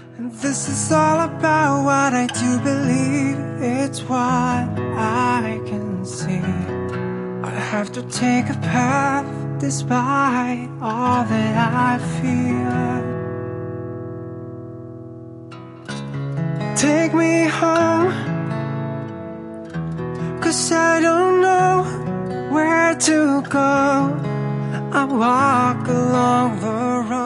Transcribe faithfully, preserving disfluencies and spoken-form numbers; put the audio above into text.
And this is all about what I do believe. It's what I can see. I have to take a path despite all that I feel. Take me home, 'cause I don't know where to go. I walk along the road